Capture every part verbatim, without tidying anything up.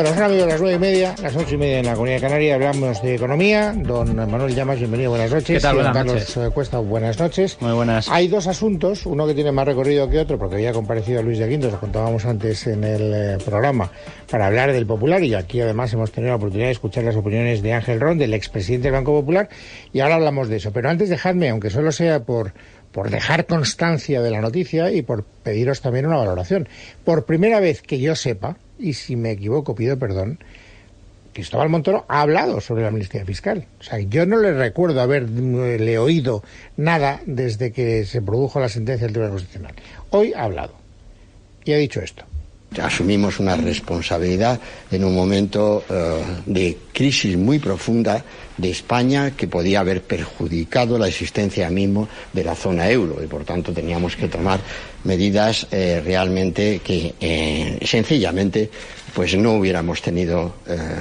Bueno, son amigos las nueve y media, las ocho y media en la Comunidad Canaria, hablamos de economía. Don Manuel Llamas, bienvenido, buenas noches. ¿Qué tal? Buenas Carlos noches. Cuesta, buenas noches. Muy buenas. Hay dos asuntos, uno que tiene más recorrido que otro, porque había comparecido Luis de Guindos, lo contábamos antes en el eh, programa, para hablar del Popular, y aquí además hemos tenido la oportunidad de escuchar las opiniones de Ángel Ron, del expresidente del Banco Popular, y ahora hablamos de eso. Pero antes dejadme, aunque solo sea por... por dejar constancia de la noticia y por pediros también una valoración. Por primera vez que yo sepa, y si me equivoco pido perdón, Cristóbal Montoro ha hablado sobre la amnistía fiscal. O sea, yo no le recuerdo haberle oído nada desde que se produjo la sentencia del Tribunal Constitucional. Hoy ha hablado y ha dicho esto. Asumimos una responsabilidad en un momento uh, de crisis muy profunda de España que podía haber perjudicado la existencia mismo de la zona euro y por tanto teníamos que tomar medidas eh, realmente que eh, sencillamente pues no hubiéramos tenido,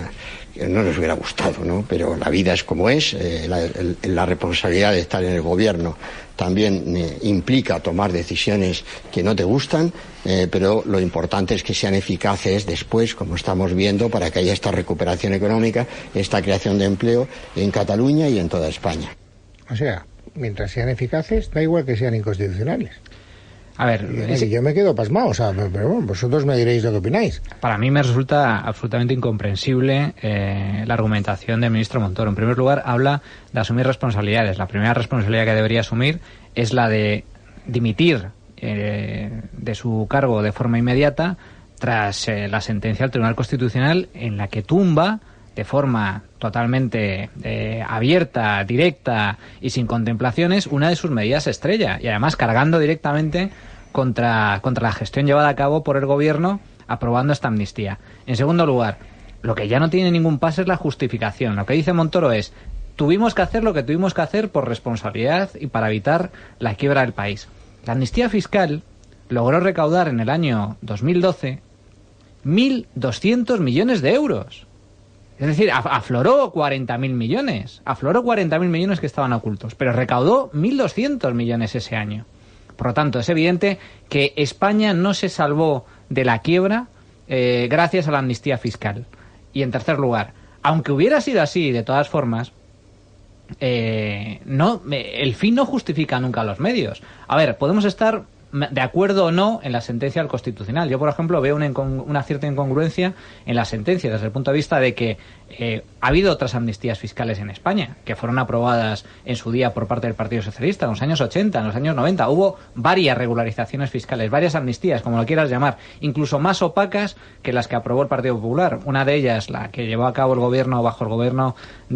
eh, no nos hubiera gustado, ¿no? Pero la vida es como es, eh, la, el, la responsabilidad de estar en el gobierno también eh, implica tomar decisiones que no te gustan, eh, pero lo importante es que sean eficaces después, como estamos viendo, para que haya esta recuperación económica, esta creación de empleo en Cataluña y en toda España. O sea, mientras sean eficaces, da igual que sean inconstitucionales. A ver, y, es... yo me quedo pasmado, o sea, pero bueno, vosotros me diréis lo que opináis. Para mí me resulta absolutamente incomprensible eh, la argumentación del ministro Montoro. En primer lugar, habla de asumir responsabilidades. La primera responsabilidad que debería asumir es la de dimitir eh, de su cargo de forma inmediata tras eh, la sentencia del Tribunal Constitucional en la que tumba de forma totalmente eh, abierta, directa y sin contemplaciones una de sus medidas estrella, y además cargando directamente contra, contra la gestión llevada a cabo por el gobierno aprobando esta amnistía. En segundo lugar, lo que ya no tiene ningún pase es la justificación. Lo que dice Montoro es: tuvimos que hacer lo que tuvimos que hacer por responsabilidad y para evitar la quiebra del país. La amnistía fiscal logró recaudar en el año dos mil doce mil doscientos millones de euros. Es decir, afloró cuarenta mil millones. Afloró cuarenta mil millones que estaban ocultos, pero recaudó mil doscientos millones ese año. Por lo tanto, es evidente que España no se salvó de la quiebra eh, gracias a la amnistía fiscal. Y en tercer lugar, aunque hubiera sido así, de todas formas, eh, no, el fin no justifica nunca los medios. A ver, podemos estar de acuerdo o no en la sentencia del Constitucional. Yo, por ejemplo, veo una, una cierta incongruencia en la sentencia desde el punto de vista de que eh, ha habido otras amnistías fiscales en España que fueron aprobadas en su día por parte del Partido Socialista en los años ochenta, en los años noventa. Hubo varias regularizaciones fiscales, varias amnistías, como lo quieras llamar, incluso más opacas que las que aprobó el Partido Popular. Una de ellas, la que llevó a cabo el gobierno bajo el gobierno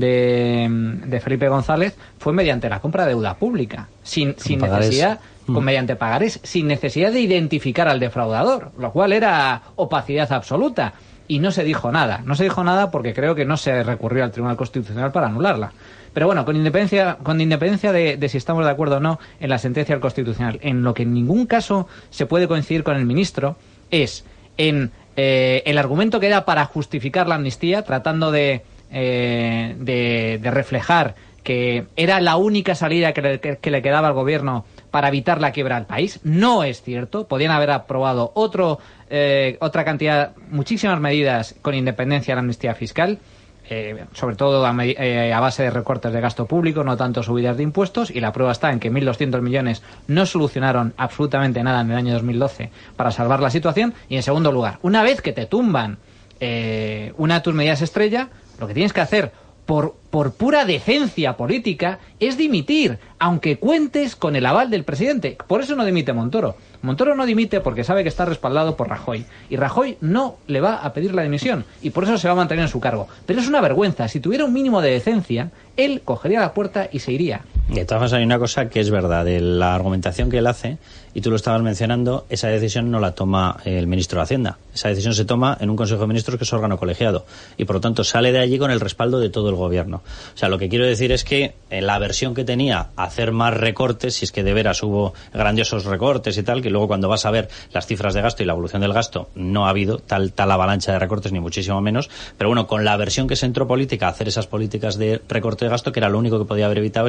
de, de Felipe González, fue mediante la compra de deuda pública, sin, sin necesidad... con mediante pagarés, sin necesidad de identificar al defraudador, lo cual era opacidad absoluta. Y no se dijo nada. No se dijo nada porque creo que no se recurrió al Tribunal Constitucional para anularla. Pero bueno, con independencia, con independencia de, de si estamos de acuerdo o no en la sentencia del Constitucional, en lo que en ningún caso se puede coincidir con el ministro es en eh, el argumento que da para justificar la amnistía, tratando de, eh, de, de reflejar que era la única salida que le, que, que le quedaba al gobierno para evitar la quiebra del país. No es cierto. Podían haber aprobado otro, eh, otra cantidad, muchísimas medidas con independencia de la amnistía fiscal, eh, sobre todo a, eh, a base de recortes de gasto público, no tanto subidas de impuestos, y la prueba está en que mil doscientos millones no solucionaron absolutamente nada en el año dos mil doce para salvar la situación. Y en segundo lugar, una vez que te tumban eh, una de tus medidas estrella, lo que tienes que hacer Por, por pura decencia política, es dimitir, aunque cuentes con el aval del presidente. Por eso no dimite Montoro. Montoro no dimite porque sabe que está respaldado por Rajoy. Y Rajoy no le va a pedir la dimisión. Y por eso se va a mantener en su cargo. Pero es una vergüenza. Si tuviera un mínimo de decencia, él cogería la puerta y se iría. De todas formas, hay una cosa que es verdad. De la argumentación que él hace, y tú lo estabas mencionando, esa decisión no la toma el ministro de Hacienda. Esa decisión se toma en un Consejo de Ministros que es órgano colegiado. Y por lo tanto sale de allí con el respaldo de todo el gobierno. O sea, lo que quiero decir es que en la versión que tenía hacer más recortes, si es que de veras hubo grandiosos recortes y tal, que luego cuando vas a ver las cifras de gasto y la evolución del gasto, no ha habido tal, tal avalancha de recortes, ni muchísimo menos. Pero bueno, con la versión que se entró política, hacer esas políticas de recorte de gasto, que era lo único que podía haber evitado esto,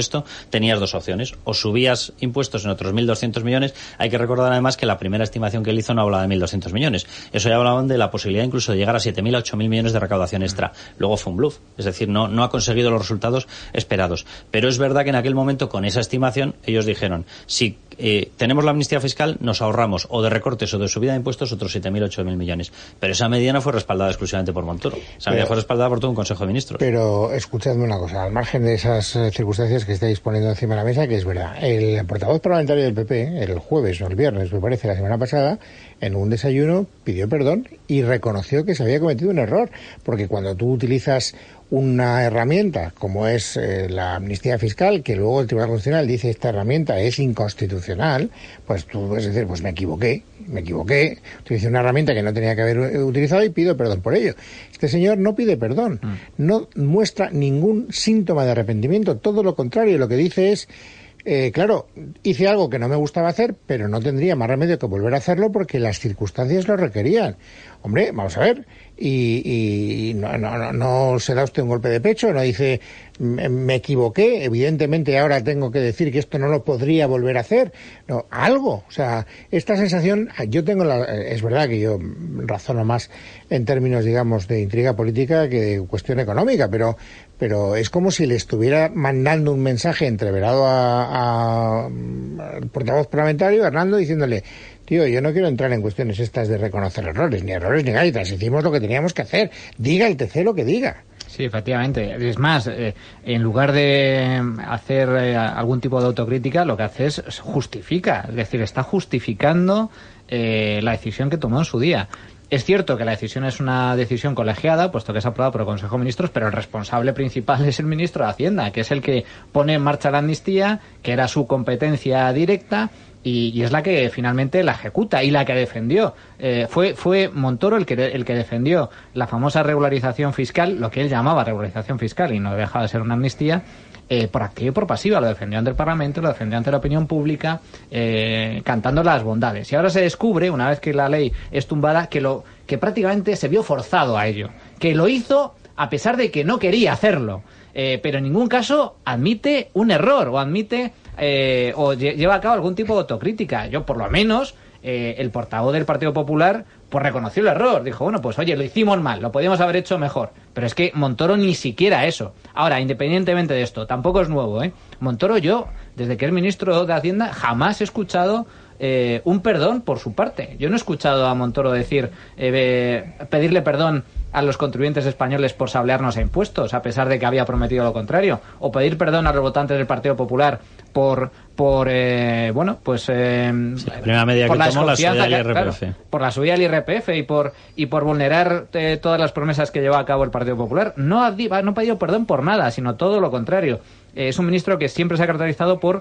tenías dos opciones. O subías impuestos en otros mil doscientos millones. Hay que recordar además que la primera estimación que él hizo no hablaba de mil doscientos millones. Eso ya hablaban de la posibilidad incluso de llegar a siete mil a ocho mil millones de recaudación extra. Luego fue un bluff. Es decir, no, no ha conseguido los resultados esperados. Pero es verdad que en aquel momento, con esa estimación, ellos dijeron, si eh, tenemos la amnistía fiscal, nos ahorramos o de recortes o de subida de impuestos otros siete mil, ocho mil millones. Pero esa medida no fue respaldada exclusivamente por Montoro. Esa medida fue respaldada por todo un Consejo de Ministros. Pero escuchadme una cosa, al margen de esas eh, circunstancias que estáis poniendo encima de la mesa, que es verdad, el portavoz parlamentario del P P, el jueves o el viernes, me parece, la semana pasada, en un desayuno pidió perdón y reconoció que se había cometido un error, porque cuando tú utilizas una herramienta como es eh, la amnistía fiscal, que luego el Tribunal Constitucional dice esta herramienta es inconstitucional, pues tú puedes decir, pues me equivoqué, me equivoqué, utilicé una herramienta que no tenía que haber utilizado y pido perdón por ello. Este señor no pide perdón, mm. no muestra ningún síntoma de arrepentimiento, todo lo contrario, lo que dice es, Eh, claro, hice algo que no me gustaba hacer, pero no tendría más remedio que volver a hacerlo porque las circunstancias lo requerían. Hombre, vamos a ver, y, y no, no, no, no se da usted un golpe de pecho, no dice, me, me equivoqué, evidentemente ahora tengo que decir que esto no lo podría volver a hacer. No, algo, o sea, esta sensación, yo tengo la, es verdad que yo razono más en términos, digamos, de intriga política que de cuestión económica, pero pero es como si le estuviera mandando un mensaje entreverado a, a, al portavoz parlamentario, Hernando, diciéndole, tío, yo no quiero entrar en cuestiones estas de reconocer errores, ni errores ni gaitas, hicimos lo que teníamos que hacer, diga el T C lo que diga. Sí, efectivamente. Es más, eh, en lugar de hacer eh, algún tipo de autocrítica, lo que hace es justifica, es decir, está justificando eh, la decisión que tomó en su día. Es cierto que la decisión es una decisión colegiada, puesto que es aprobada por el Consejo de Ministros, pero el responsable principal es el ministro de Hacienda, que es el que pone en marcha la amnistía, que era su competencia directa, y, y es la que finalmente la ejecuta y la que defendió. Eh, fue fue Montoro el que el que defendió la famosa regularización fiscal, lo que él llamaba regularización fiscal, y no dejaba de ser una amnistía, Eh, por activa y por pasiva. Lo defendió ante el Parlamento, lo defendió ante la opinión pública, eh, cantando las bondades. Y ahora se descubre, una vez que la ley es tumbada, que lo que prácticamente se vio forzado a ello, que lo hizo a pesar de que no quería hacerlo, eh, pero en ningún caso admite un error o admite eh, o lle- lleva a cabo algún tipo de autocrítica. Yo, por lo menos, eh, el portavoz del Partido Popular pues reconoció el error, dijo, bueno, pues oye, lo hicimos mal, lo podíamos haber hecho mejor, pero es que Montoro ni siquiera eso. Ahora, independientemente de esto, tampoco es nuevo, ¿eh? Montoro, yo, desde que es ministro de Hacienda, jamás he escuchado eh, un perdón por su parte. Yo no he escuchado a Montoro decir, eh, pedirle perdón a los contribuyentes españoles por sablearnos a impuestos, a pesar de que había prometido lo contrario, o pedir perdón a los votantes del Partido Popular por por eh, bueno pues eh, sí, la primera medida que tomó, la subida del I R P F, claro, por la subida del I R P F y por y por vulnerar eh, todas las promesas que llevaba a cabo el Partido Popular. No ha, no ha pedido perdón por nada, sino todo lo contrario. Eh, es un ministro que siempre se ha caracterizado por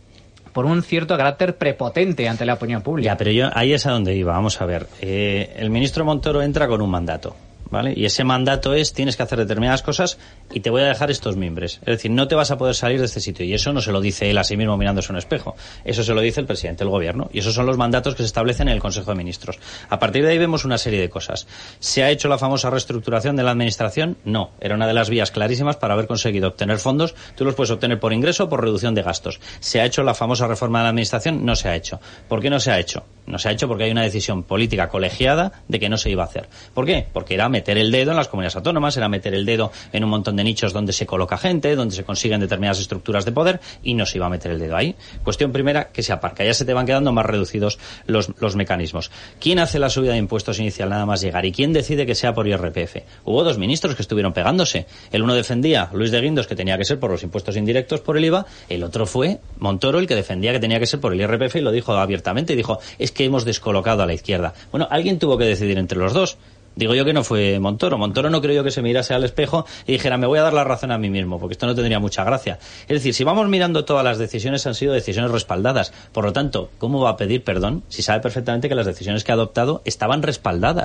por un cierto carácter prepotente ante la opinión pública. Ya, pero yo ahí es a donde iba. Vamos a ver. Eh, el ministro Montoro entra con un mandato, ¿vale? Y ese mandato es, tienes que hacer determinadas cosas y te voy a dejar estos mimbres. Es decir, no te vas a poder salir de este sitio. Y eso no se lo dice él a sí mismo mirándose en un espejo. Eso se lo dice el presidente del gobierno. Y esos son los mandatos que se establecen en el Consejo de Ministros. A partir de ahí vemos una serie de cosas. ¿Se ha hecho la famosa reestructuración de la administración? No. Era una de las vías clarísimas para haber conseguido obtener fondos. Tú los puedes obtener por ingreso o por reducción de gastos. ¿Se ha hecho la famosa reforma de la administración? No se ha hecho. ¿Por qué no se ha hecho? No se ha hecho porque hay una decisión política colegiada de que no se iba a hacer. ¿Por qué? Porque era meter el dedo en las comunidades autónomas, era meter el dedo en un montón de nichos donde se coloca gente, donde se consiguen determinadas estructuras de poder, y no se iba a meter el dedo ahí. Cuestión primera, que se aparca. Ya se te van quedando más reducidos los, los mecanismos. ¿Quién hace la subida de impuestos inicial nada más llegar? ¿Y quién decide que sea por I R P F? Hubo dos ministros que estuvieron pegándose. El uno defendía, Luis de Guindos, que tenía que ser por los impuestos indirectos, por el I V A. El otro fue Montoro, el que defendía que tenía que ser por el I R P F, y lo dijo abiertamente, y dijo, es que hemos descolocado a la izquierda. Bueno, alguien tuvo que decidir entre los dos. Digo yo que no fue Montoro. Montoro no creo yo que se mirase al espejo y dijera, me voy a dar la razón a mí mismo, porque esto no tendría mucha gracia. Es decir, si vamos mirando, todas las decisiones han sido decisiones respaldadas. Por lo tanto, ¿cómo va a pedir perdón si sabe perfectamente que las decisiones que ha adoptado estaban respaldadas?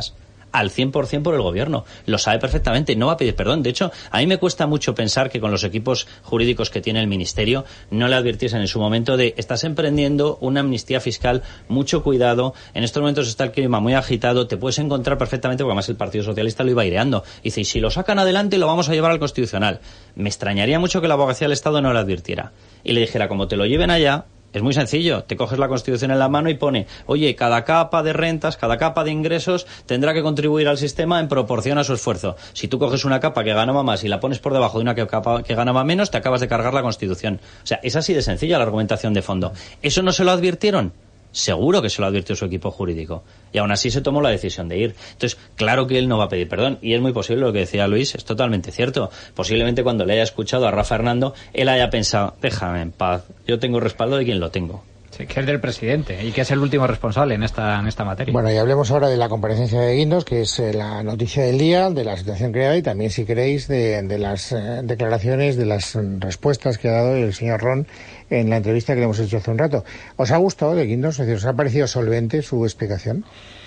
al cien por ciento por el gobierno. Lo sabe perfectamente, no va a pedir perdón. De hecho, a mí me cuesta mucho pensar que con los equipos jurídicos que tiene el Ministerio no le advirtiesen en su momento de estás emprendiendo una amnistía fiscal, mucho cuidado, en estos momentos está el clima muy agitado, te puedes encontrar perfectamente, porque además el Partido Socialista lo iba aireando. Dice, y si lo sacan adelante lo vamos a llevar al Constitucional. Me extrañaría mucho que la Abogacía del Estado no le advirtiera y le dijera, como te lo lleven allá, es muy sencillo, te coges la Constitución en la mano y pone, oye, cada capa de rentas, cada capa de ingresos tendrá que contribuir al sistema en proporción a su esfuerzo. Si tú coges una capa que ganaba más y la pones por debajo de una capa que ganaba menos, te acabas de cargar la Constitución. O sea, es así de sencilla la argumentación de fondo. ¿Eso no se lo advirtieron? Seguro que se lo advirtió su equipo jurídico. Y aún así se tomó la decisión de ir. Entonces, claro que él no va a pedir perdón. Y es muy posible, lo que decía Luis, es totalmente cierto. Posiblemente cuando le haya escuchado a Rafa Hernando, él haya pensado, déjame en paz, yo tengo respaldo de quien lo tengo. Sí, que es del presidente y que es el último responsable en esta en esta materia. Bueno, y hablemos ahora de la comparecencia de Guindos, que es eh, la noticia del día, de la situación creada y también, si queréis, de, de las eh, declaraciones, de las respuestas que ha dado el señor Ron en la entrevista que le hemos hecho hace un rato. ¿Os ha gustado de Guindos? Es decir, ¿os ha parecido solvente su explicación?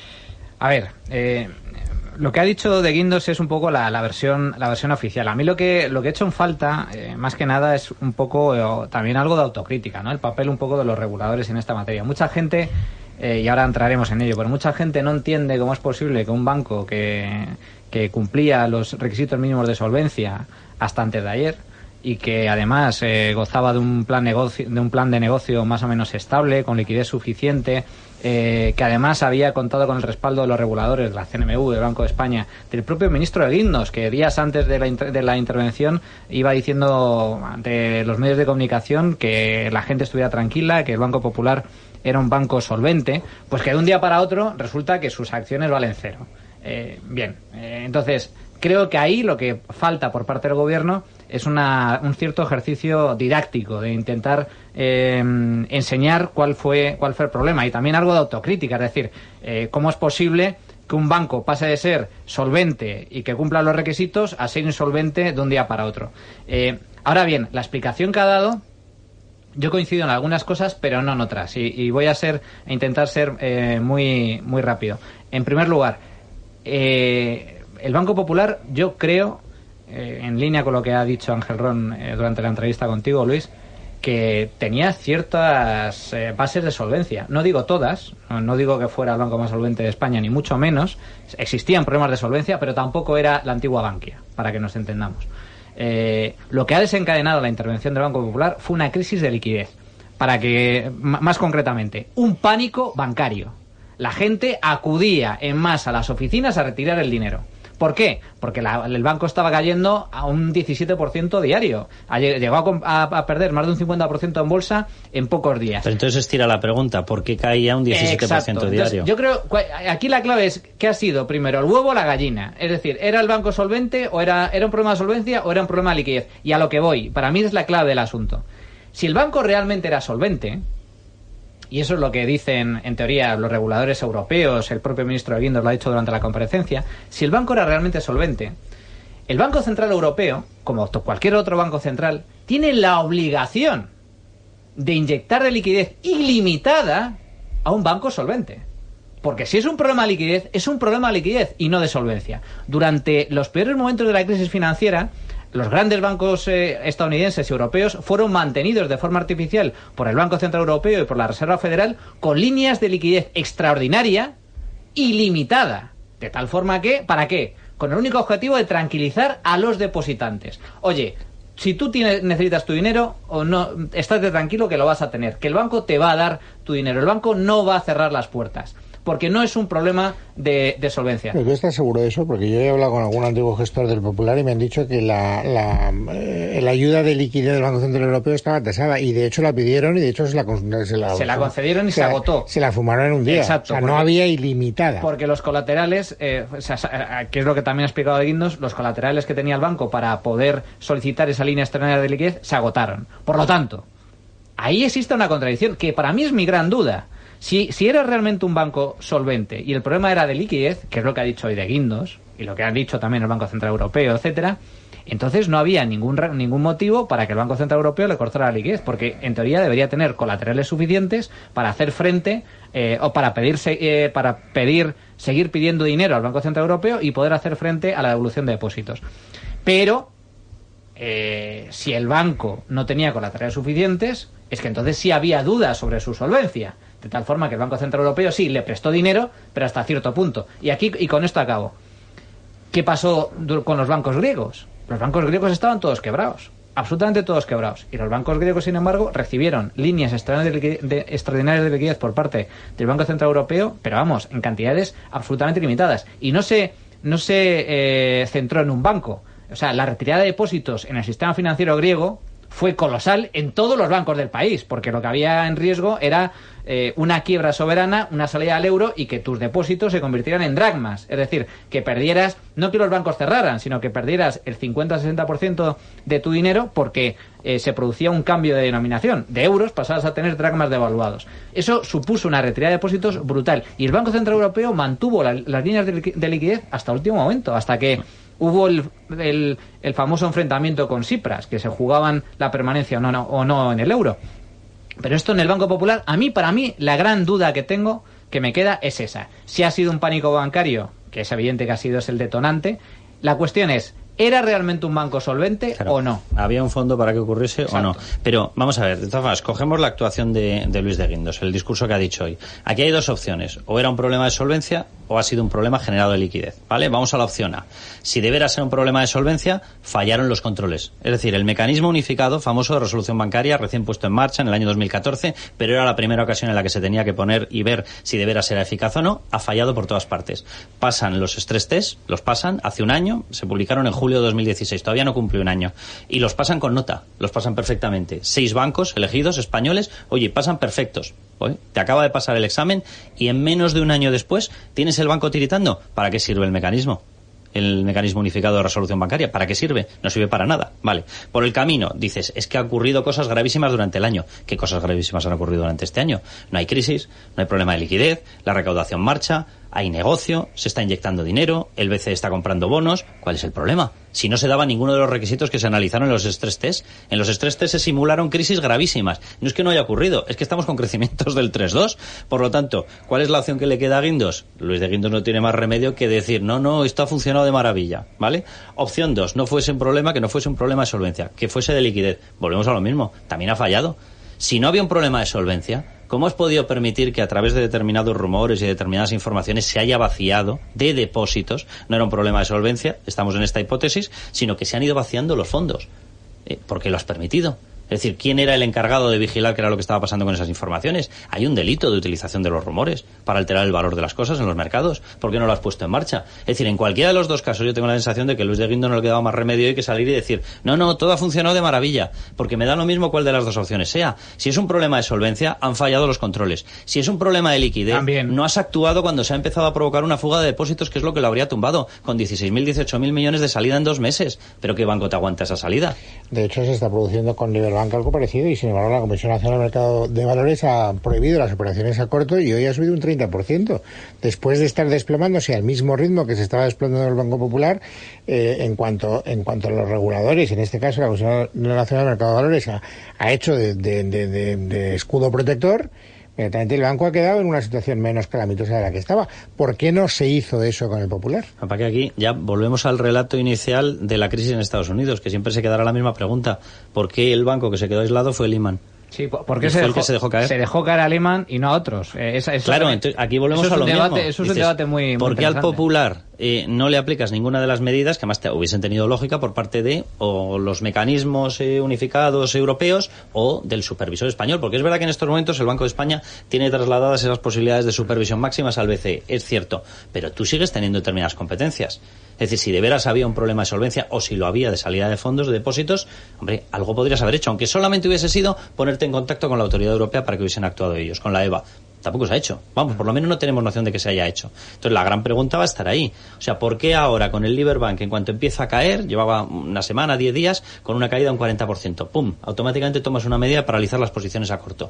A ver, eh, lo que ha dicho de Guindos es un poco la, la versión la versión oficial. A mí lo que lo que he hecho en falta, eh, más que nada, es un poco eh, también algo de autocrítica, ¿no? El papel un poco de los reguladores en esta materia. Mucha gente, eh, y ahora entraremos en ello, pero mucha gente no entiende cómo es posible que un banco que, que cumplía los requisitos mínimos de solvencia hasta antes de ayer, y que además eh, gozaba de un plan negocio, de un plan de negocio más o menos estable, con liquidez suficiente, eh, que además había contado con el respaldo de los reguladores, de la C N M V, del Banco de España, del propio ministro de Guindos, que días antes de la, inter- de la intervención iba diciendo ante los medios de comunicación que la gente estuviera tranquila, que el Banco Popular era un banco solvente, pues que de un día para otro resulta que sus acciones valen cero. Eh, bien, eh, entonces creo que ahí lo que falta por parte del gobierno es una, un cierto ejercicio didáctico de intentar eh, enseñar cuál fue cuál fue el problema y también algo de autocrítica, es decir, eh, cómo es posible que un banco pase de ser solvente y que cumpla los requisitos a ser insolvente de un día para otro. Eh, ahora bien, la explicación que ha dado, yo coincido en algunas cosas, pero no en otras, y, y voy a ser a intentar ser eh, muy muy rápido. En primer lugar, eh, el Banco Popular, yo creo, eh, en línea con lo que ha dicho Ángel Ron eh, durante la entrevista contigo, Luis, que tenía ciertas eh, bases de solvencia. No digo todas, no, no digo que fuera el banco más solvente de España, ni mucho menos. Existían problemas de solvencia, pero tampoco era la antigua Bankia, para que nos entendamos. Eh, lo que ha desencadenado la intervención del Banco Popular fue una crisis de liquidez. Para que, m- más concretamente, un pánico bancario. La gente acudía en masa a las oficinas a retirar el dinero. ¿Por qué? Porque la, el banco estaba cayendo a un diecisiete por ciento diario. Llegó a, a, a perder más de un cincuenta por ciento en bolsa en pocos días. Pero entonces estira la pregunta, ¿por qué caía un diecisiete por ciento diario? Entonces, yo creo, aquí la clave es, ¿qué ha sido primero, el huevo o la gallina? Es decir, ¿era el banco solvente o era, era un problema de solvencia o era un problema de liquidez? Y a lo que voy, para mí es la clave del asunto. Si el banco realmente era solvente, y eso es lo que dicen, en teoría, los reguladores europeos, el propio ministro de Guindos lo ha dicho durante la comparecencia, si el banco era realmente solvente, el Banco Central Europeo, como cualquier otro banco central, tiene la obligación de inyectar de liquidez ilimitada a un banco solvente. Porque si es un problema de liquidez, es un problema de liquidez y no de solvencia. Durante los peores momentos de la crisis financiera, los grandes bancos eh, estadounidenses y europeos fueron mantenidos de forma artificial por el Banco Central Europeo y por la Reserva Federal con líneas de liquidez extraordinaria ilimitada. De tal forma que, ¿para qué? Con el único objetivo de tranquilizar a los depositantes. Oye, si tú tienes, necesitas tu dinero, o no, estate tranquilo que lo vas a tener, que el banco te va a dar tu dinero, el banco no va a cerrar las puertas, porque no es un problema de, de solvencia. ¿Tú estás seguro de eso? Porque yo he hablado con algún antiguo gestor del Popular y me han dicho que la, la, eh, la ayuda de liquidez del Banco Central Europeo estaba tasada y de hecho la pidieron y de hecho se la, se la, se la concedieron y se, se agotó. Se la fumaron en un día. Exacto, o sea, porque, no había ilimitada. Porque los colaterales, eh, o sea, que es lo que también ha explicado de Guindos, los colaterales que tenía el banco para poder solicitar esa línea extraordinaria de liquidez se agotaron. Por lo tanto, ahí existe una contradicción que para mí es mi gran duda. Si, si era realmente un banco solvente y el problema era de liquidez, que es lo que ha dicho hoy de Guindos, y lo que ha dicho también el Banco Central Europeo, etcétera, Entonces no había ningún ningún motivo para que el Banco Central Europeo le cortara la liquidez, porque en teoría debería tener colaterales suficientes para hacer frente eh, o para pedirse eh, para pedir seguir pidiendo dinero al Banco Central Europeo y poder hacer frente a la devolución de depósitos. Pero eh, si el banco no tenía colaterales suficientes, es que entonces sí había dudas sobre su solvencia, de tal forma que el Banco Central Europeo sí le prestó dinero, pero hasta cierto punto. Y aquí, y con esto acabo, ¿qué pasó con los bancos griegos? Los bancos griegos estaban todos quebrados, absolutamente todos quebrados, y los bancos griegos, sin embargo, recibieron líneas extraordinarias de liquidez, de, extraordinarias de liquidez por parte del Banco Central Europeo, pero vamos, en cantidades absolutamente limitadas, y no se, no se eh, centró en un banco. O sea, la retirada de depósitos en el sistema financiero griego fue colosal en todos los bancos del país, porque lo que había en riesgo era eh, una quiebra soberana, una salida al euro y que tus depósitos se convirtieran en dracmas. Es decir, que perdieras, no que los bancos cerraran, sino que perdieras el cincuenta a sesenta por ciento de tu dinero porque eh, se producía un cambio de denominación. De euros pasabas a tener dracmas devaluados. Eso supuso una retirada de depósitos brutal. Y el Banco Central Europeo mantuvo la, las líneas de, liqui- de liquidez hasta el último momento, hasta que hubo el, el, el famoso enfrentamiento con Tsipras, que se jugaban la permanencia o no, no, o no en el euro. Pero esto en el Banco Popular, a mí, para mí, la gran duda que tengo, que me queda, es esa. Si ha sido un pánico bancario, que es evidente que ha sido es el detonante, la cuestión es, ¿era realmente un banco solvente claro, o no? ¿Había un fondo para que ocurriese Exacto. o no? Pero vamos a ver, de todas formas, cogemos la actuación de, de Luis de Guindos, el discurso que ha dicho hoy. Aquí hay dos opciones, o era un problema de solvencia o ha sido un problema generado de liquidez, ¿vale? Vamos a la opción A. Si debiera ser un problema de solvencia, fallaron los controles. Es decir, el mecanismo unificado, famoso de resolución bancaria, recién puesto en marcha en el año dos mil catorce, pero era la primera ocasión en la que se tenía que poner y ver si debiera ser eficaz o no, ha fallado por todas partes. Pasan los stress test, los pasan hace un año, se publicaron en julio de dos mil dieciséis, todavía no cumplió un año, y los pasan con nota, los pasan perfectamente. Seis bancos elegidos, españoles, oye, pasan perfectos. Oye, te acaba de pasar el examen y en menos de un año después tienes el banco tiritando. ¿Para qué sirve el mecanismo? El mecanismo unificado de resolución bancaria, ¿para qué sirve? No sirve para nada. Vale. Por el camino, dices, es que ha ocurrido cosas gravísimas durante el año. ¿Qué cosas gravísimas han ocurrido durante este año? No hay crisis, no hay problema de liquidez, la recaudación marcha, hay negocio, se está inyectando dinero, el B C E está comprando bonos. ¿Cuál es el problema? Si no se daba ninguno de los requisitos que se analizaron en los stress test. En los stress test se simularon crisis gravísimas. No es que no haya ocurrido, es que estamos con crecimientos del tres dos. Por lo tanto, ¿cuál es la opción que le queda a Guindos? Luis de Guindos no tiene más remedio que decir, no, no, esto ha funcionado de maravilla, ¿vale? Opción dos, no fuese un problema, que no fuese un problema de solvencia, que fuese de liquidez. Volvemos a lo mismo, también ha fallado. Si no había un problema de solvencia, ¿cómo has podido permitir que a través de determinados rumores y determinadas informaciones se haya vaciado de depósitos? No era un problema de solvencia, estamos en esta hipótesis, sino que se han ido vaciando los fondos. Eh, ¿Por qué lo has permitido? Es decir, ¿quién era el encargado de vigilar qué era lo que estaba pasando con esas informaciones? Hay un delito de utilización de los rumores para alterar el valor de las cosas en los mercados. ¿Por qué no lo has puesto en marcha? Es decir, en cualquiera de los dos casos yo tengo la sensación de que a Luis de Guindos no le quedaba más remedio hoy que salir y decir, no, no, todo ha funcionado de maravilla, porque me da lo mismo cuál de las dos opciones sea. Si es un problema de solvencia, han fallado los controles. Si es un problema de liquidez, También. no has actuado cuando se ha empezado a provocar una fuga de depósitos, que es lo que lo habría tumbado, con dieciséis mil, dieciocho mil millones de salida en dos meses. ¿Pero qué banco te aguanta esa salida? De hecho, se está produciendo con Liberbank algo parecido y sin embargo la Comisión Nacional del Mercado de Valores ha prohibido las operaciones a corto y hoy ha subido un treinta por ciento después de estar desplomándose al mismo ritmo que se estaba desplomando el Banco Popular. eh, en cuanto en cuanto a los reguladores, en este caso la Comisión Nacional del Mercado de Valores ha, ha hecho de, de, de, de, de escudo protector. Inmediatamente el banco ha quedado en una situación menos calamitosa de la que estaba. ¿Por qué no se hizo eso con el Popular? Para que aquí ya volvemos al relato inicial de la crisis en Estados Unidos, que siempre se quedará la misma pregunta. ¿Por qué el banco que se quedó aislado fue Lehman? Sí, porque se dejó, se dejó caer. Se dejó caer a Lehman y no a otros. Eh, esa, eso claro, es, entonces aquí volvemos eso a lo debate, mismo. Eso es Dices, un debate muy, muy ¿por qué al interesante. Popular eh, no le aplicas ninguna de las medidas que además te hubiesen tenido lógica por parte de o los mecanismos eh, unificados europeos o del supervisor español? Porque es verdad que en estos momentos el Banco de España tiene trasladadas esas posibilidades de supervisión máximas al B C E, es cierto, pero tú sigues teniendo determinadas competencias. Es decir, si de veras había un problema de solvencia o si lo había de salida de fondos, de depósitos, hombre, algo podrías haber hecho, aunque solamente hubiese sido ponerte en contacto con la autoridad europea para que hubiesen actuado ellos, con la E B A. Tampoco se ha hecho. Vamos, por lo menos no tenemos noción de que se haya hecho. Entonces la gran pregunta va a estar ahí. O sea, ¿por qué ahora con el Liberbank, en cuanto empieza a caer, llevaba una semana, diez días, con una caída de un cuarenta por ciento? ¡Pum! Automáticamente tomas una medida de paralizar las posiciones a corto.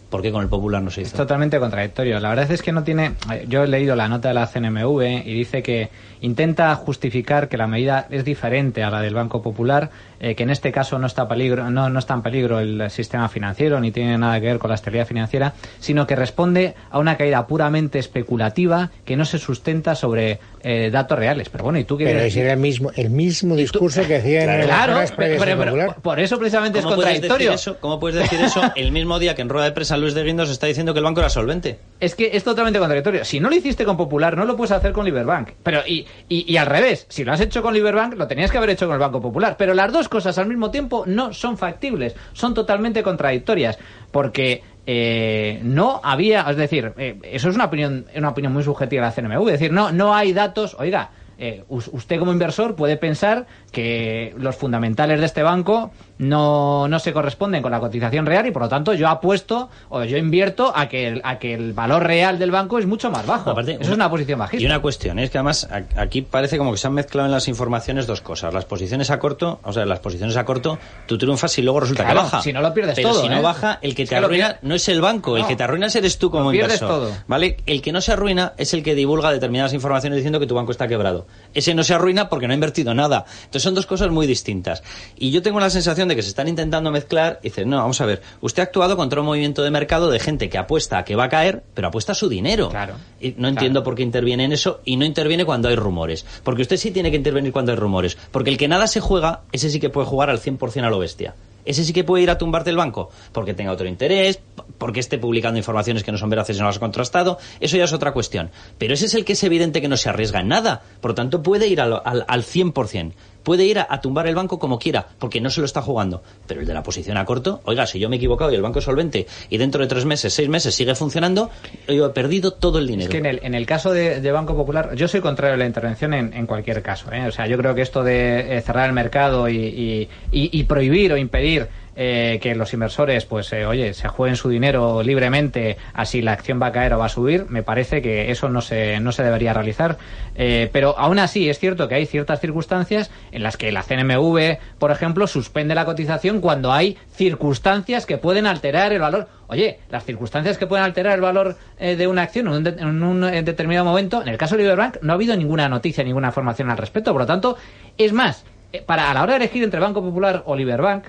¿Por qué con el Popular no se hizo? Es totalmente contradictorio. La verdad es que no tiene... Yo he leído la nota de la C N M V y dice que intenta justificar que la medida es diferente a la del Banco Popular, eh, que en este caso no está, peligro, no, no está en peligro el sistema financiero, ni tiene nada que ver con la estabilidad financiera, sino que responde a una caída puramente especulativa que no se sustenta sobre eh, datos reales. Pero bueno, ¿y tú qué Pero quieres? ese era el mismo, el mismo discurso que hacían en Claro, las pero, pero, pero por eso precisamente es ¿Cómo puedes contradictorio. decir eso? ¿Cómo puedes decir eso el mismo día que en rueda de prensa Luis de Guindos está diciendo que el banco era solvente? Es que es totalmente contradictorio. Si no lo hiciste con Popular, no lo puedes hacer con Liberbank. Pero y, y, y al revés, si lo has hecho con Liberbank, lo tenías que haber hecho con el Banco Popular. Pero las dos cosas al mismo tiempo no son factibles, son totalmente contradictorias, porque eh, no había, es decir, eh, eso es una opinión, una opinión muy subjetiva de la C N M V, es decir, no, no hay datos, oiga. Eh, usted como inversor puede pensar que los fundamentales de este banco no, no se corresponden con la cotización real y por lo tanto yo apuesto o yo invierto a que el, a que el valor real del banco es mucho más bajo. Aparte, eso una, es una posición bajista. Y una cuestión, es que además aquí parece como que se han mezclado en las informaciones dos cosas. Las posiciones a corto, o sea, las posiciones a corto, tú triunfas y luego resulta claro, que baja. Si no lo pierdes Pero todo. si ¿eh? no baja, el que es te que arruina pier... no es el banco, no, el que te arruinas eres tú como inversor. Todo. ¿Vale? El que no se arruina es el que divulga determinadas informaciones diciendo que tu banco está quebrado. Ese no se arruina porque no ha invertido nada. Entonces son dos cosas muy distintas. Y yo tengo la sensación de que se están intentando mezclar y dicen, no, vamos a ver, usted ha actuado contra un movimiento de mercado de gente que apuesta a que va a caer, pero apuesta su dinero. Claro. Y no entiendo claro. por qué interviene en eso y no interviene cuando hay rumores. Porque usted sí tiene que intervenir cuando hay rumores. Porque el que nada se juega, ese sí que puede jugar al cien por ciento a lo bestia. Ese sí que puede ir a tumbarte el banco porque tenga otro interés, porque esté publicando informaciones que no son veraces y no las ha contrastado. Eso ya es otra cuestión. Pero ese es el que es evidente que no se arriesga en nada. Por lo tanto, puede ir al, al, al cien por ciento. Puede ir a, a tumbar el banco como quiera, porque no se lo está jugando. Pero el de la posición a corto, oiga, si yo me he equivocado y el banco es solvente y dentro de tres meses, seis meses sigue funcionando, yo he perdido todo el dinero. Es que en el, en el caso de, de Banco Popular, yo soy contrario a la intervención en, en cualquier caso, ¿eh? O sea, yo creo que esto de eh, cerrar el mercado y, y, y, y prohibir o impedir Eh, que los inversores, pues, eh, oye, se jueguen su dinero libremente a si la acción va a caer o va a subir, me parece que eso no se, no se debería realizar. Eh, pero aún así es cierto que hay ciertas circunstancias en las que la C N M V, por ejemplo, suspende la cotización cuando hay circunstancias que pueden alterar el valor. Oye, las circunstancias que pueden alterar el valor eh, de una acción en un, de, en un determinado momento, en el caso de Liberbank no ha habido ninguna noticia, ninguna información al respecto. Por lo tanto, es más, eh, para a la hora de elegir entre Banco Popular o Liberbank,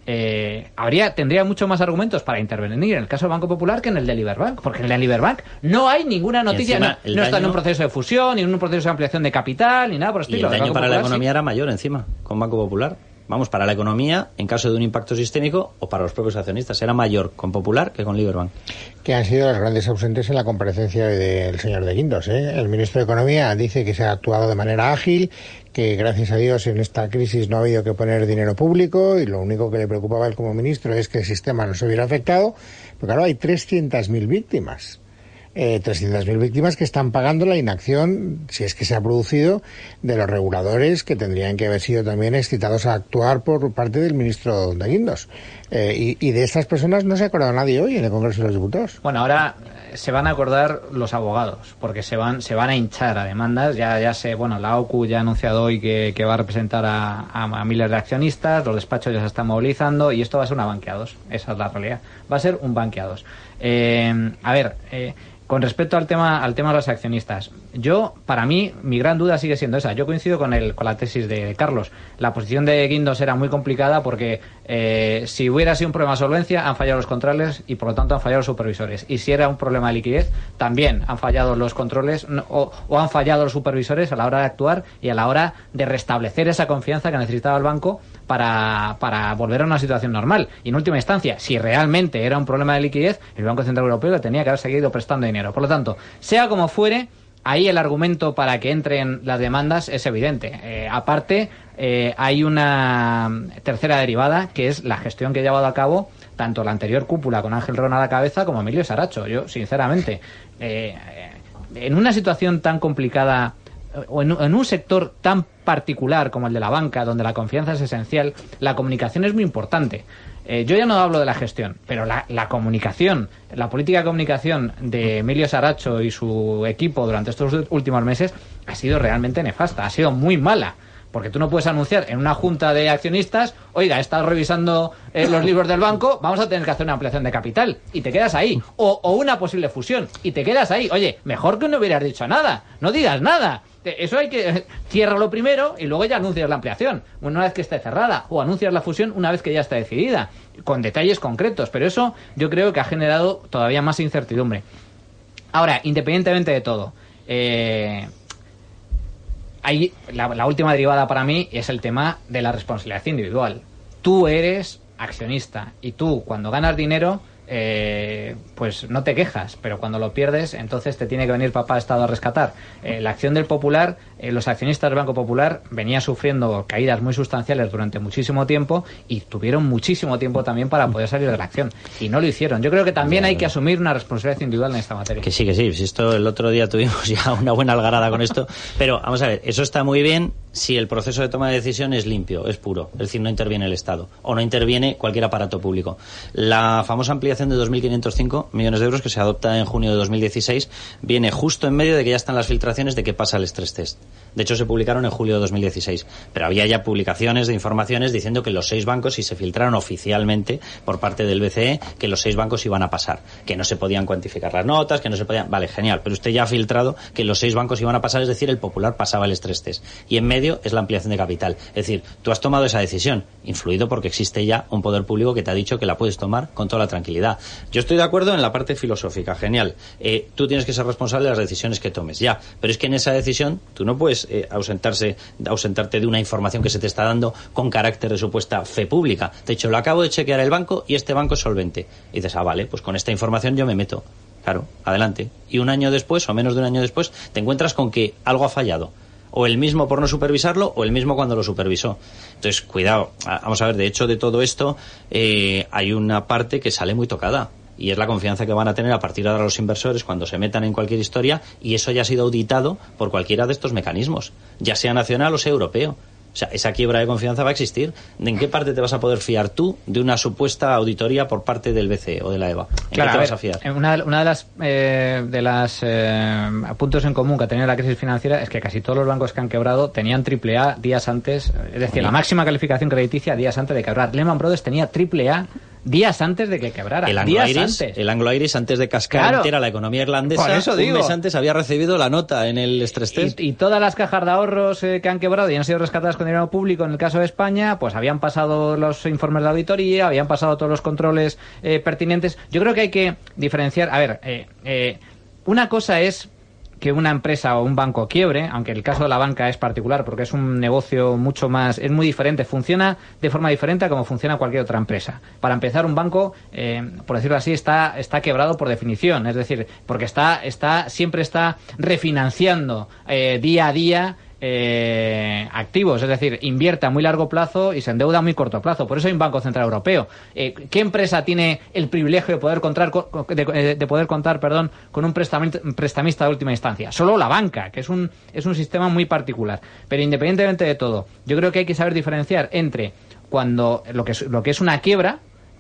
Eh, habría tendría mucho más argumentos para intervenir en el caso del Banco Popular que en el de Liberbank, porque en el de Liberbank no hay ninguna noticia, no, no está en un proceso de fusión, ni en un proceso de ampliación de capital, ni nada por el estilo. Y el daño para Popular, la economía sí. era mayor encima, con Banco Popular. Vamos, para la economía, en caso de un impacto sistémico, o para los propios accionistas, era mayor con Popular que con Liberbank. Que han sido los grandes ausentes en la comparecencia del señor de Guindos, ¿eh? El ministro de Economía dice que se ha actuado de manera ágil, que gracias a Dios en esta crisis no ha habido que poner dinero público y lo único que le preocupaba a él como ministro es que el sistema no se hubiera afectado. Pero claro, hay trescientas mil víctimas. Eh, trescientas mil víctimas que están pagando la inacción, si es que se ha producido, de los reguladores que tendrían que haber sido también excitados a actuar por parte del ministro de Guindos. Eh, y, y de estas personas no se ha acordado nadie hoy en el Congreso de los Diputados. Bueno, ahora se van a acordar los abogados, porque se van se van a hinchar a demandas. Ya ya sé, bueno, la O C U ya ha anunciado hoy que, que va a representar a, a, a miles de accionistas, los despachos ya se están movilizando y esto va a ser una banqueados. Esa es la realidad. Va a ser un banqueados. Eh, a ver, eh, con respecto al tema al tema de los accionistas, yo, para mí, mi gran duda sigue siendo esa. Yo coincido con el con la tesis de Carlos. La posición de Guindos era muy complicada porque eh, si hubiera sido un problema de solvencia, han fallado los controles y por lo tanto han fallado los supervisores. Y si era un problema de liquidez, también han fallado los controles no, o, o han fallado los supervisores a la hora de actuar y a la hora de restablecer esa confianza que necesitaba el banco para, para volver a una situación normal. Y en última instancia, si realmente era un problema de liquidez, el Banco Central Europeo le tenía que haber seguido prestando dinero. Por lo tanto, sea como fuere, ahí el argumento para que entren las demandas es evidente. Eh, aparte, eh, hay una tercera derivada, que es la gestión que ha llevado a cabo tanto la anterior cúpula con Ángel Ron a la cabeza como Emilio Saracho. Yo, sinceramente, eh, en una situación tan complicada o en, en un sector tan particular como el de la banca, donde la confianza es esencial, la comunicación es muy importante. Eh, yo ya no hablo de la gestión, pero la, la comunicación, la política de comunicación de Emilio Saracho y su equipo durante estos últimos meses ha sido realmente nefasta, ha sido muy mala. Porque tú no puedes anunciar en una junta de accionistas, oiga, he estado revisando eh, los libros del banco, vamos a tener que hacer una ampliación de capital, y te quedas ahí. O, o una posible fusión, y te quedas ahí. Oye, mejor que no hubieras dicho nada, no digas nada. Eso hay que... Ciérralo primero y luego ya anuncias la ampliación, una vez que esté cerrada, o anuncias la fusión una vez que ya está decidida, con detalles concretos. Pero eso yo creo que ha generado todavía más incertidumbre. Ahora, independientemente de todo, eh, hay, la, la última derivada para mí es el tema de la responsabilidad individual. Tú eres accionista y tú, cuando ganas dinero, Eh, pues no te quejas, pero cuando lo pierdes, entonces te tiene que venir papá Estado a rescatar. Eh, la acción del Popular, eh, los accionistas del Banco Popular venían sufriendo caídas muy sustanciales durante muchísimo tiempo y tuvieron muchísimo tiempo también para poder salir de la acción, y no lo hicieron. Yo creo que también hay que asumir una responsabilidad individual en esta materia. Que sí, que sí, si esto el otro día tuvimos ya una buena algarada con esto, pero vamos a ver, eso está muy bien si el proceso de toma de decisión es limpio, es puro, es decir, no interviene el Estado o no interviene cualquier aparato público. La famosa ampliación de dos mil quinientos cinco millones de euros que se adopta en junio de dos mil dieciséis viene justo en medio de que ya están las filtraciones de que pasa el stress test. De hecho, se publicaron en julio de dos mil dieciséis, pero había ya publicaciones de informaciones diciendo que los seis bancos, y se filtraron oficialmente por parte del B C E, que los seis bancos iban a pasar, que no se podían cuantificar las notas, que no se podían... Vale, genial, pero usted ya ha filtrado que los seis bancos iban a pasar, es decir, el Popular pasaba el stress test. Y en medio es la ampliación de capital. Es decir, tú has tomado esa decisión, influido porque existe ya un poder público que te ha dicho que la puedes tomar con toda la tranquilidad. Yo estoy de acuerdo en la parte filosófica, genial. Eh, tú tienes que ser responsable de las decisiones que tomes, ya. Pero es que en esa decisión tú no puedes eh, ausentarse, ausentarte de una información que se te está dando con carácter de supuesta fe pública. De hecho, lo acabo de chequear el banco y este banco es solvente. Y dices, ah, vale, pues con esta información yo me meto. Claro, adelante. Y un año después, o menos de un año después, te encuentras con que algo ha fallado. O el mismo por no supervisarlo, o el mismo cuando lo supervisó. Entonces, cuidado. Vamos a ver, de hecho, de todo esto, eh, hay una parte que sale muy tocada. Y es la confianza que van a tener a partir de ahora los inversores cuando se metan en cualquier historia, y eso ya ha sido auditado por cualquiera de estos mecanismos, ya sea nacional o sea europeo. O sea, esa quiebra de confianza va a existir. ¿En qué parte te vas a poder fiar tú de una supuesta auditoría por parte del B C E o de la EVA? ¿En claro, qué te a vas ver, a fiar? Una, una de las eh, de las eh, puntos en común que ha tenido la crisis financiera es que casi todos los bancos que han quebrado tenían triple A días antes, es decir, la máxima calificación crediticia días antes de quebrar. Lehman Brothers tenía triple A días antes de que quebrara. El Anglo Irish, el Anglo Irish, antes de cascar claro. entera la economía irlandesa, Por eso un digo. mes antes había recibido la nota en el stress test. Y, y todas las cajas de ahorros eh, que han quebrado y han sido rescatadas con dinero público, en el caso de España, pues habían pasado los informes de auditoría, habían pasado todos los controles eh, pertinentes. Yo creo que hay que diferenciar. A ver, eh, eh, una cosa es que una empresa o un banco quiebre, aunque el caso de la banca es particular porque es un negocio mucho más, es muy diferente, funciona de forma diferente a como funciona cualquier otra empresa. Para empezar, un banco, eh, por decirlo así, está está quebrado por definición, es decir, porque está está siempre está refinanciando eh, día a día Eh, activos, es decir, invierte a muy largo plazo y se endeuda a muy corto plazo. Por eso hay un Banco Central Europeo. Eh, ¿Qué empresa tiene el privilegio de poder contar con, de, de poder contar, perdón, con un prestamista, prestamista de última instancia? Solo la banca, que es un es un sistema muy particular. Pero independientemente de todo, yo creo que hay que saber diferenciar entre cuando lo que es, lo que es una quiebra,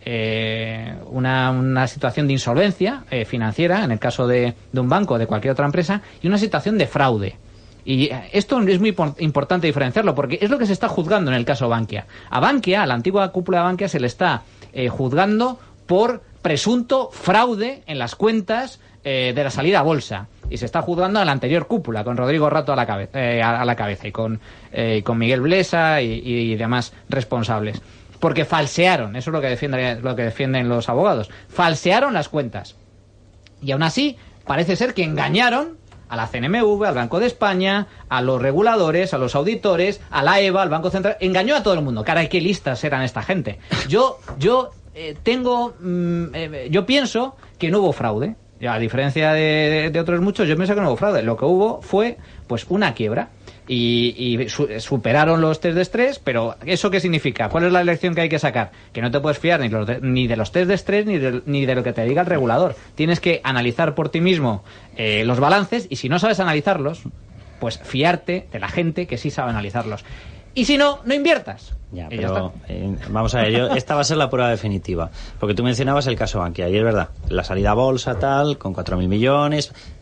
eh, una, una situación de insolvencia eh, financiera, en el caso de, de un banco o de cualquier otra empresa, y una situación de fraude. Y esto es muy importante diferenciarlo, porque es lo que se está juzgando en el caso Bankia. A Bankia, a la antigua cúpula de Bankia, se le está eh, juzgando por presunto fraude en las cuentas eh, de la salida a bolsa. Y se está juzgando a la anterior cúpula, con Rodrigo Rato a la cabeza, eh, a, a la cabeza y con, eh, con Miguel Blesa y, y demás responsables. Porque falsearon, eso es lo que defienden, lo que defienden los abogados, falsearon las cuentas. Y aún así, parece ser que engañaron a la C N M V, al Banco de España, a los reguladores, a los auditores, a la EVA, al Banco Central. Engañó a todo el mundo. Caray, qué listas eran esta gente. Yo yo eh, tengo... Mm, eh, yo pienso que no hubo fraude. A diferencia de, de, de otros muchos, yo pienso que no hubo fraude. Lo que hubo fue pues una quiebra. Y, y su, superaron los test de estrés, pero ¿eso qué significa? ¿Cuál es la lección que hay que sacar? Que no te puedes fiar ni, los de, ni de los test de estrés ni de, ni de lo que te diga el regulador. Tienes que analizar por ti mismo eh, los balances, y si no sabes analizarlos, pues fiarte de la gente que sí sabe analizarlos. Y si no, no inviertas. Ya, pero ya eh, vamos a ver, yo, esta va a ser la prueba definitiva. Porque tú mencionabas el caso Bankia, y es verdad, la salida a bolsa tal, con cuatro mil millones,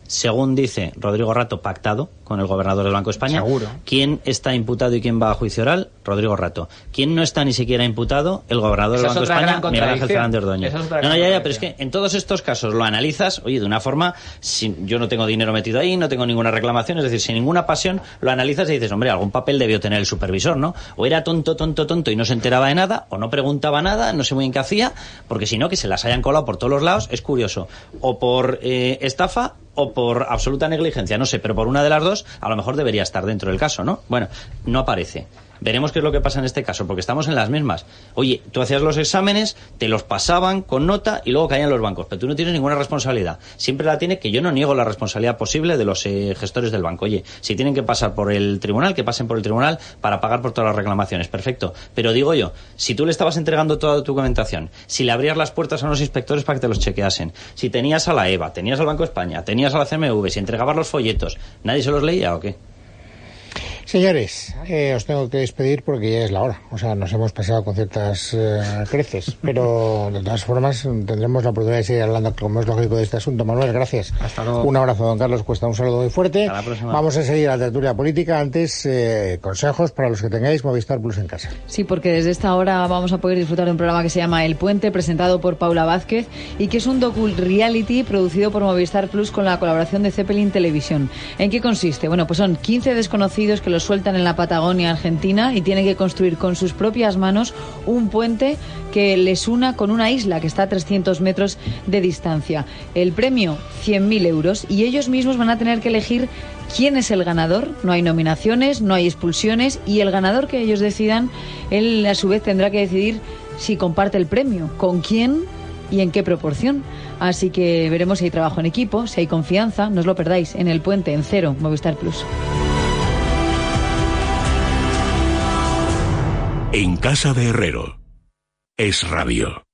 según dice Rodrigo Rato, pactado con el gobernador del Banco de España. Seguro. ¿Quién está imputado y quién va a juicio oral? Rodrigo Rato. ¿Quién no está ni siquiera imputado? El gobernador del Banco de España, Miguel Ángel Fernández Ordóñez. Es no, no, ya, ya, pero es que en todos estos casos lo analizas, oye, de una forma, sin, yo no tengo dinero metido ahí, no tengo ninguna reclamación, es decir, sin ninguna pasión, lo analizas y dices, hombre, algún papel debió tener el supervisor, ¿no? O era tonto, tonto, tonto y no se enteraba de nada, o no preguntaba nada, no sé muy bien qué hacía, porque si no, que se las hayan colado por todos los lados, es curioso. O por eh, estafa, o por absoluta negligencia, no sé, pero por una de las dos a lo mejor debería estar dentro del caso, ¿no? Bueno, no aparece. Veremos qué es lo que pasa en este caso, porque estamos en las mismas. Oye, tú hacías los exámenes, te los pasaban con nota y luego caían los bancos, pero tú no tienes ninguna responsabilidad. Siempre la tiene, que yo no niego la responsabilidad posible de los eh, gestores del banco. Oye, si tienen que pasar por el tribunal, que pasen por el tribunal para pagar por todas las reclamaciones, perfecto. Pero digo yo, si tú le estabas entregando toda tu documentación, si le abrías las puertas a unos inspectores para que te los chequeasen, si tenías a la EVA, tenías al Banco de España, tenías a la C M V, si entregabas los folletos, ¿nadie se los leía o qué? Señores, eh, os tengo que despedir porque ya es la hora. O sea, nos hemos pasado con ciertas eh, creces, pero de todas formas tendremos la oportunidad de seguir hablando, como es lógico, de este asunto. Manuel, gracias. Hasta luego. Un abrazo, don Carlos Cuesta. Un saludo muy fuerte. Hasta la próxima. Vamos a seguir la tertulia política. Antes, eh, consejos para los que tengáis Movistar Plus en casa. Sí, porque desde esta hora vamos a poder disfrutar de un programa que se llama El Puente, presentado por Paula Vázquez, y que es un docu-reality producido por Movistar Plus con la colaboración de Zeppelin Televisión. ¿En qué consiste? Bueno, pues son quince desconocidos que los sueltan en la Patagonia Argentina y tienen que construir con sus propias manos un puente que les una con una isla que está a trescientos metros de distancia. El premio, cien mil euros, y ellos mismos van a tener que elegir quién es el ganador. No hay nominaciones, no hay expulsiones, y el ganador que ellos decidan, él a su vez tendrá que decidir si comparte el premio, con quién y en qué proporción. Así que veremos si hay trabajo en equipo, si hay confianza. No os lo perdáis en El Puente, en Cero, Movistar Plus. En casa de Herrero, Es Radio.